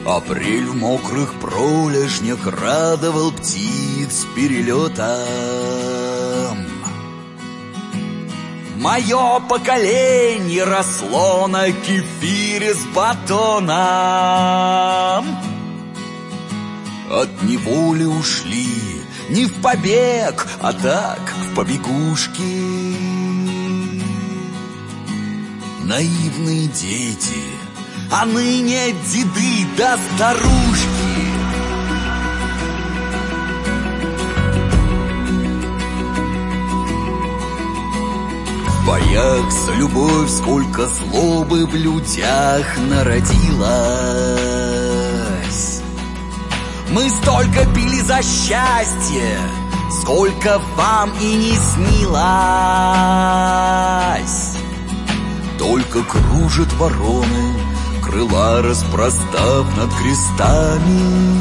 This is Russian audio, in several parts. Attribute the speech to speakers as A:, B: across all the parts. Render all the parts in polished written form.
A: Апрель в мокрых пролежнях радовал птиц перелетом. Мое поколение росло на кефире с батоном. От неволи ушли не в побег, а так в побегушки. Наивные дети, а ныне деды да старушки. В боях за любовь сколько злобы в людях народилось. Мы столько пили за счастье, сколько вам и не снилось. Только кружат вороны, крыла распростав над крестами.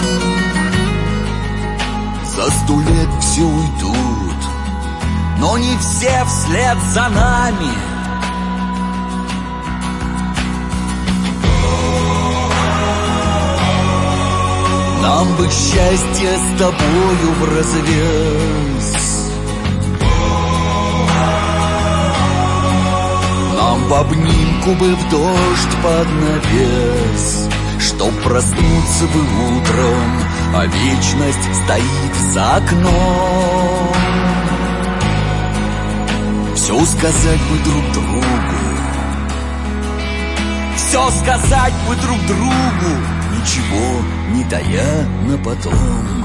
A: За 100 лет все уйдут, но не все вслед за нами. Нам бы счастье с тобою вразвес, нам в обнимку бы в дождь под навес, чтоб проснуться бы утром, а вечность стоит за окном. Все сказать бы друг другу, все сказать бы друг другу, ничего не тая на потом.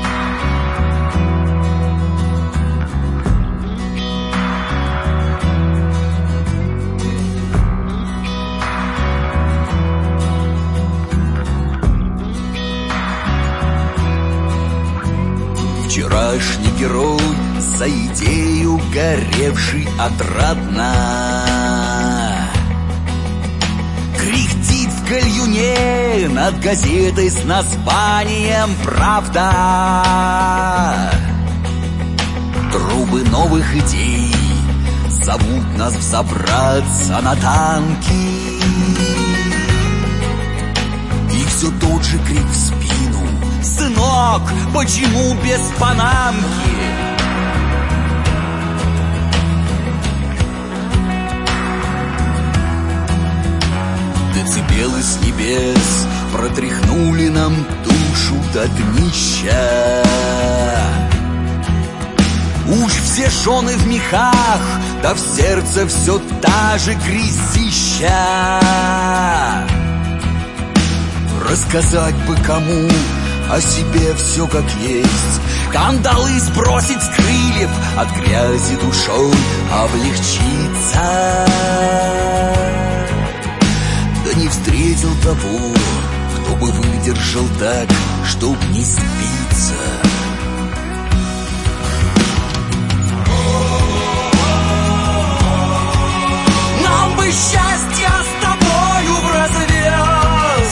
A: Вчерашний герой, за идею горевший отрадно, кряхтит в гальюне над газетой с названием «Правда». Трубы новых идей зовут нас взобраться на танки. И все тот же крик в спину: «Сынок, почему без панамки?» Децибелы с небес протряхнули нам душу до днища. Уж все жены в мехах, да в сердце все та же грязища. Рассказать бы кому о себе все как есть, кандалы сбросить с крыльев, от грязи душой облегчиться. Да не встретил того, кто бы выдержал так, чтоб не спиться. Нам бы счастье с тобою вразвес,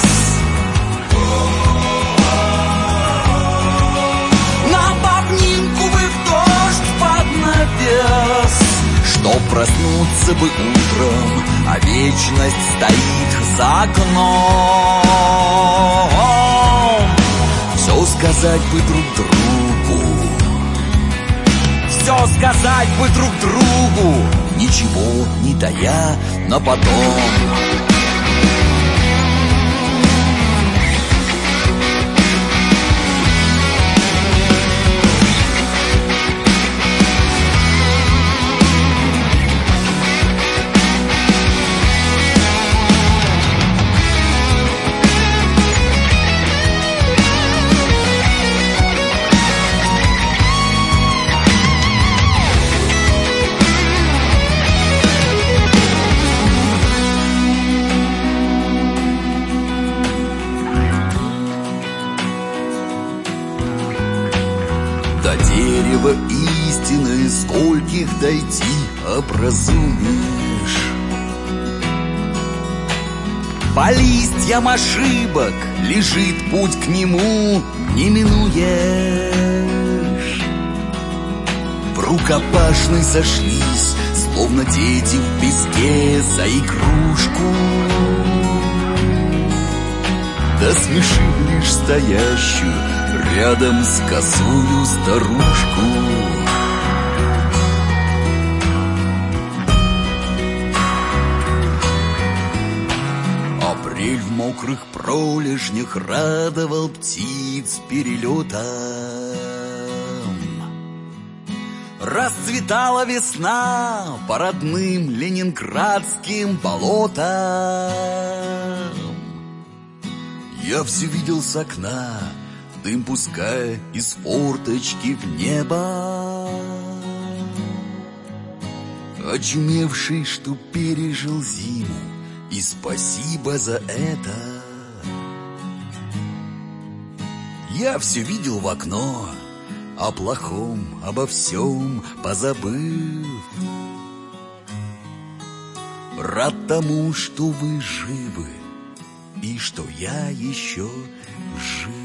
A: нам в обнимку бы в дождь под навес, чтоб проснуться бы утром, а вечность стоит за окном. Все сказать бы друг другу, все сказать бы друг другу, ничего не тая на потом. До дерева истины скольких дойти образумишь. По листьям ошибок лежит путь к нему, не минуешь. В рукопашной сошлись, словно дети в песке за игрушку. да смешив лишь стоящую рядом с косую старушку. Апрель в мокрых пролежнях радовал птиц перелетом. Расцветала весна по родным ленинградским болотам. Я все видел с окна, дым пуская из форточки в небо. Очумевший, что пережил зиму, и спасибо за это. Я все видел в окно, о плохом, обо всем позабыв. Рад тому, что вы живы, и что я еще жив.